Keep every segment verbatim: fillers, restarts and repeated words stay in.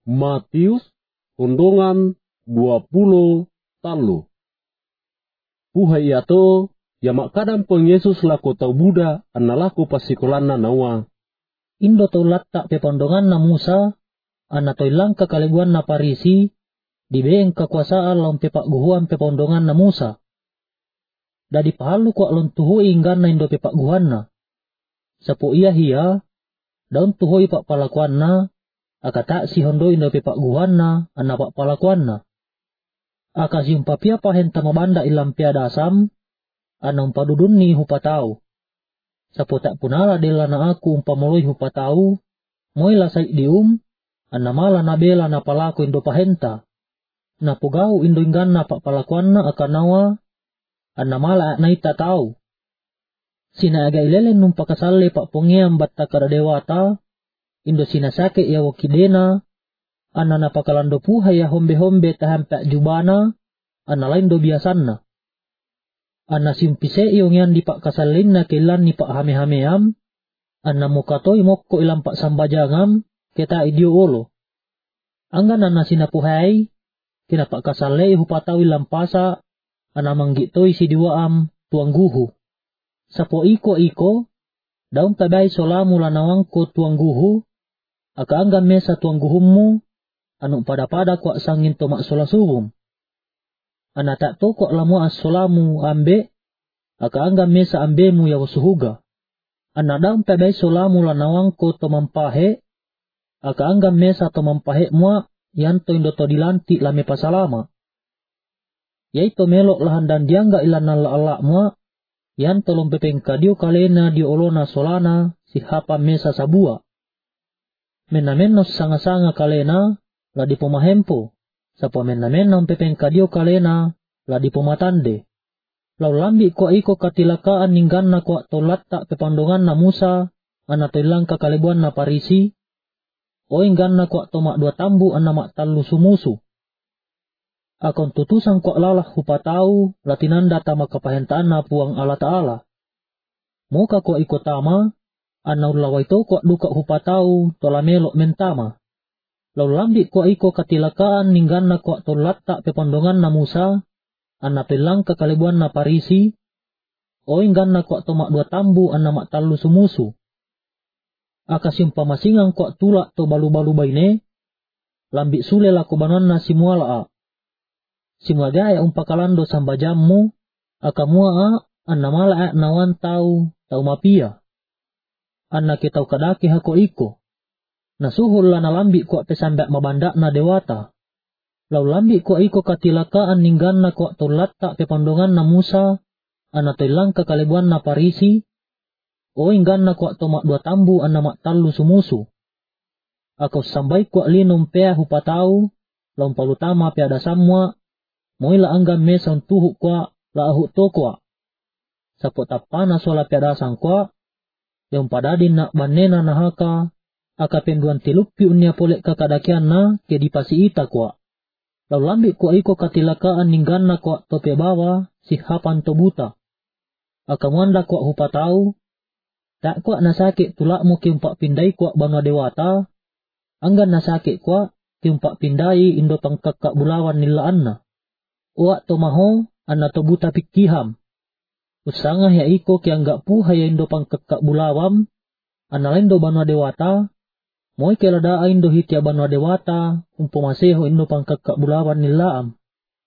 Matius, undongan dua puluh talu. Puhai ato, ya makadam peng Yesus laku tau Buddha, analaku pasikulanna nawa. Indo tau latta pe pondongan na Musa, anna tau ilang kakalibuan na Parisi, dibeeng kekuasaan laun pe pakguhuan pe pondongan na Musa. Dadi pahalu kwa lon tuhui inggan na indo pe pakguhuan na. Sapo iya hiya, daun tuhui pak palakuan na, akata si hondo indo pe pakguhuan na, anna pak palakuan na. Aka si umpapia pahenta mabanda ilam pia dasam, anna umpadudun ni hupatau. Sapo tak punala dela na aku umpamoloi hupatau, moila saik dium, anna mala nabela na palaku indo pahenta. Na pugau indo inggan na pak palakuan na akanawa, anna mala na ita tau. Sina aga ilelen num pakasalle pak pongeam batta kada dewata, indo sinasake ya wakidena, anna na pakalando puha ya hombe-hombe tahampak jubana, anna lain do biasanna. Anna simpise iong di pak kasallin na kailan ni pak hame-hameam, anna mukatoi mokko ilang pak sambajangam, keta idio olo. Anggan anna sinapuhai, kina pak kasalle hupatau ilang pasa, anna manggitoi si diwaam tuang guhu. Sapo iko-iko, daun tabai solamu lanawangko tuang guhu, aka anggan mesa tuang guhummu, anu pada-pada kwa sangin tomak solasubum. Ana tak to kwa lamu as solamu ambe, aka anggan mesa ambemu ya wasuhuga. Ana daun tabai solamu lanawangko tomampahe, aka anggan mesa tomampahe mua, yanto indo to dilanti lame pasalama. Yaito melok lahan dan diangga ilan nala-ala mua, yanto lompepengka dio kalena dio olona solana, si hapa mesa sabua. Mena-menos sanga-sanga kalena, la di pomahempo, sapo mena-mena lompepengka dio kalena, la di pomatande. Lau lambi kwa iko katilakaan ninggan na kwa tolata pepandongan na Musa, ana toilang kakalibuan na Parisi, o inggan na kwa tomak dua tambu ana mak talu sumusu. Akon tutusan kwa lalah hupatau, latinanda tama kapahentaan na puang Allah Ta'ala. Moka kwa iko tama, ana ulawai to kwa duka hupatau, tolamelok mentama. Lau lambi kwa iko katilakaan ninggan na kwa tolata pepandongan na Musa, ana pelang kakalibuan na Parisi, o inggan na kwa tomak dua tambu ana mak talu sumusu. Akasim pamasingang kwa tulak to balu-balu baine, lambi sule laku banon na simuala. Simagaya umpakalando sambajammu, akamua anna mala nawan tau tau mapia. Anna kitau kadaki hako iko. Nasuhul lana lambi kwa pesambak mabandak na dewata. Lau lambi kwa iko katilakaan ninggan na kwa tolata pepandongan na Musa, anna toilang kakalibuan na Parisi, o inggan na kwa tomak dua tambu anna mak talu sumusu. Ako sambai kwa linum pea hupatau, laum palutama pea dasamwa, moila anggan mesa untuhu kwa la ahu to kwa. Sapo tapana sola pea dasang kwa, yang padadin nak banena na haka, aka penduan tilupi unia polek kakadakian na ke dipasi ita kwa. Lau lambi kwa iko katilakaan ninggan na kwa tope bawa, si hapan to buta. Aka muanda kwa hupatau, tak kwa nasake tulakmu kiumpak pindai kwa banwa dewata, anggan nasake kwa kiumpak pindai indo pangkakak bulawan nila anna. Uak to maho, anna to buta pikiham. Usangah ya iko kianggak puha ya indo pangkakak bulawam, anna lendo banwa dewata, moi kelada indo hitia banwa dewata, umpo maseho indo pangkakak bulawan nilaam.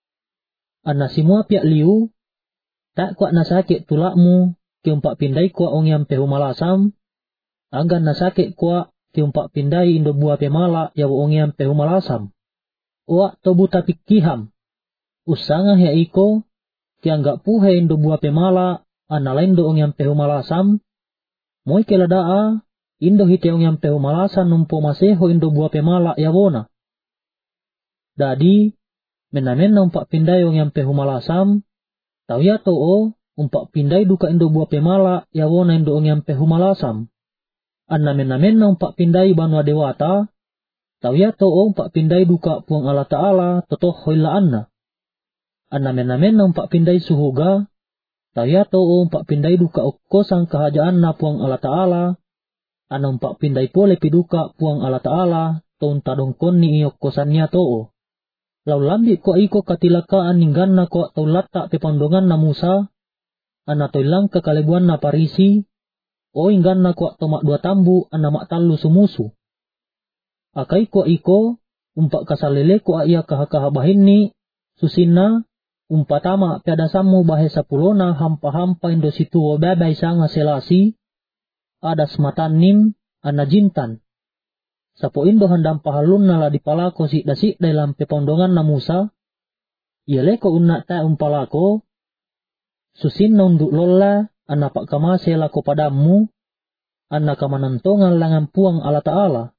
Anna simua piak liu, tak kwa nasake tulakmu, kiumpak pindai kwa ongyam pehu malasam, anggan nasake kwa kiumpak pindai indo buah pemala ya ongyam pehu malasam. Uak to buta pikiham. Usangah ya iko, kianggak puhe indo buah pemala, anna lain do ongyam pehu malasam, moi keladaa, indo hite ongyam pehu malasan numpo maseho indo buah pemala ya wona. Dadi, mena-mena umpak pindai ongyam pehu malasam, tau ya to o, umpak pindai duka indo buah pemala ya wona indo ongyam pehu malasam. Anna mena-mena umpak pindai banwa dewata, tau ya to o umpak pindai duka puang Allah Ta'ala totoh hoila anna. Anna mena-mena umpak pindai suhuga, tau ya to o umpak pindai duka ukosang kahajaan na puang Allah Ta'ala, anna umpak pindai pole piduka puang Allah Ta'ala ton tadongkon ni iyok kosannya too. Lau lambi ko iko katilakaan ninggan na ko tau latak pepondongan na Musa, ana toilang kekalebuan na Parisi, o inggan na ko tomak dua tambu ana mak talu sumusu. Akai ko iko, umpak kasalele ko iya kahakahabahin ni, susinna, umpatama piadasamu bahe sapulona hampa-hampa indo situ babay sanga selasi, ada sematan nim, ana jintan. Sapo indo handam pahalun nala dipalako si dasi dalam pepondongan na Musa, iale ko unna ta umpalako, susin na unduk lola, ana pak kamase lako padamu, ana kamanantongan langan puang ala ta'ala.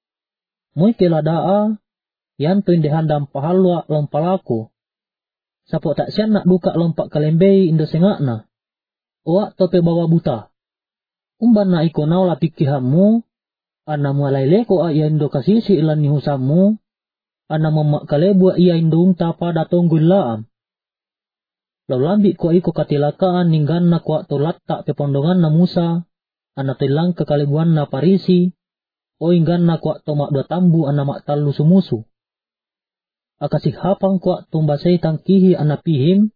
Moy keladaa, yanto inde handam pahalwa lompalako. Sapo tak sian nak duka lompak kalembei indo sengakna. Oak tope bawa buta. Umban na iko naula pikihamu, ana mualaile ko iya indo kasisi ilan ni husamu, ana mamak kalebua iya indo unta pada tonggul laam. Lau lambi ko iko katilakaan ninggan na ko to latak pepondongan na Musa, ana tilang kekalebuan na Parisi, o inggan na ko to mak dua tambu ana mak talu sumusu. Akasih hapang ko tumbasay tangkihi ana pihim,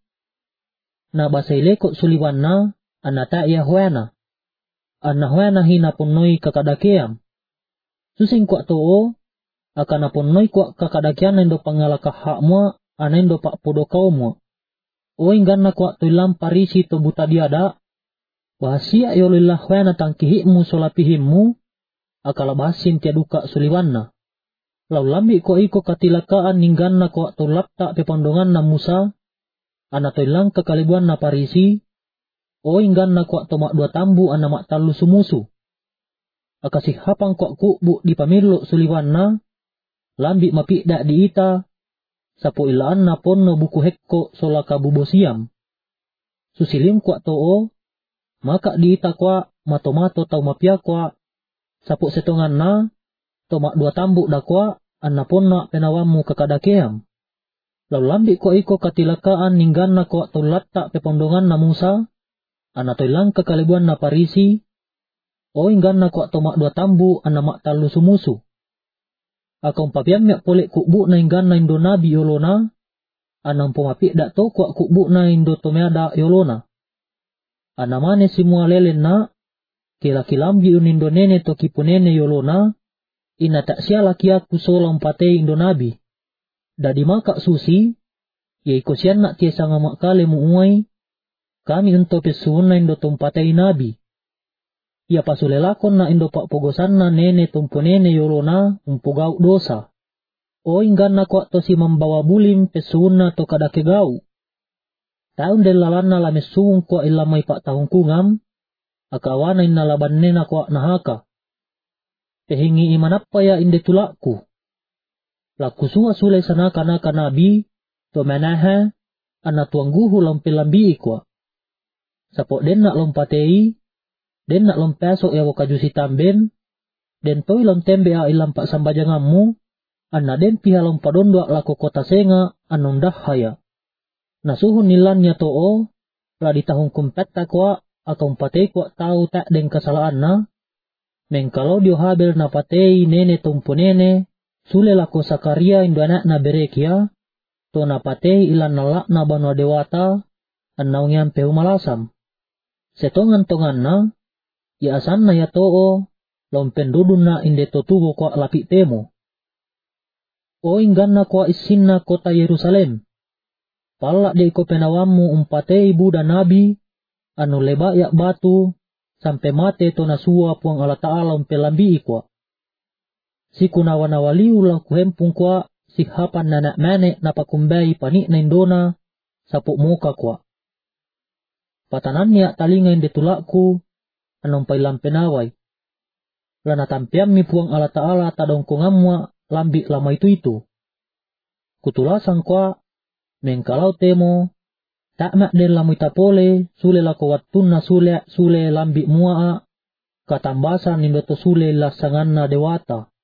na basayle ko suliwan na, ana ta iya huena. Ana huena hina punnoy kakadakeam. Susing kwa too, akan apunnoy kwa kakadakian indo pangalakah hak mua, ana indo pak podokau mua. O inggan na kwa tuilam Parisi to buta diada, bahasia yolillah huena tangkihimu solapihimu, akala bahasin tiaduka suliwanna. Lau lambi ko iko katilakaan ninggan na kwa to lapta pepondongan na Musa, ana tuilang kekalibuan na Parisi, o inggan na kwa to mak dua tambu ana mak talu sumusu. Akasih hapang kwa kubuk di pamilo suliwanna, lambi mapikda di ita, sapo ilaan na ponno buku hekko solaka bubosiam. Susilim kwa too, maka di ita kwa mato-mato tau mapia kwa, sapo setongan na, tomak dua tambu da kwa, anna ponna penawamu kakadakeam. Lau lambi kwa iko katilakaan ninggan na kwa tau latak pepondongan na Musa, ana toilang kekalibuan na Parisi, o inggan na ko tomak dua tambu ana mak talu sumusu. Akong papiam yak polek kubuk na inggan na indo nabi yolona, anang pumapik dak to kwa kubuk na indo tomeada yolona. Ana mane simua lelen na, kila kilambi unindo nene to kipunene yolona, ina tak sia laki aku solang patei indo nabi. Dadi maka susi, yaiko sian nak tiesa ngamak kale muuai, kami unto pesuun na indo tompatei nabi. Ia pasulelakon na indo pak pogosan na nene tumpunene yolona umpugau dosa. O inggan na kwa to si membawa bulim pesuun na to kadake gau. Taun del lalan na lamesuung kwa ilamay pak tahun kungam, akawana inalaban nena kwa nahaka. Pehingi imanapa ya inde tulakku. Laku suwa sulay sana kanaka nabi, to menaha, ana tuangguhu lampi-lambi ikwa. Sapok den nak lompatei, den nak lompesok ya wakajusi tamben, den toy lomtembe a ilam pak sambajangamu, anna den piha lompadondwa lako kota senga anong dahaya. Nasuhun nilannya too, la di tahun kumpetta kwa, akong patei kwa tau tak den kesalahan na, mengkalau dio habel na patei nene tumpunene, sule lako Sakaria indo anak na Berekia, to na patei ilan nalak na banwa dewata, anaw nyampe umalasam. Setongan-tongan na, ya asan na ya too, lompen dudun na inde totugo kwa lapik temo. O inggan na kwa isin na kota Yerusalem. Palak de ko penawamu umpatei buda nabi, anu leba yak batu, sampai mate to nasua puang ala ta'ala umpelambi ikwa. Si kunawanawaliu lang kuhempung kwa, si hapan nanak manek napakumbay panik na indona, sapok muka kwa. Patanan niya talingayin detulakku, anong pailang penaway. Lana tampiam mi puang ala ta'ala tadong kungamwa, lambi lama itu itu. Kutulasan kwa, mengkalau temo, tak mak den lamu itapole, sule lako watun na sule, sule lambi mua, katambasan indoto sule lasangan na dewata.